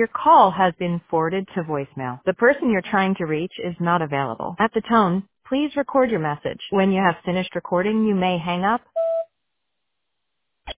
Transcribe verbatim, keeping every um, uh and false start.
Your call has been forwarded to voicemail. The person you're trying to reach is not available. At the tone, please record your message. When you have finished recording, you may hang up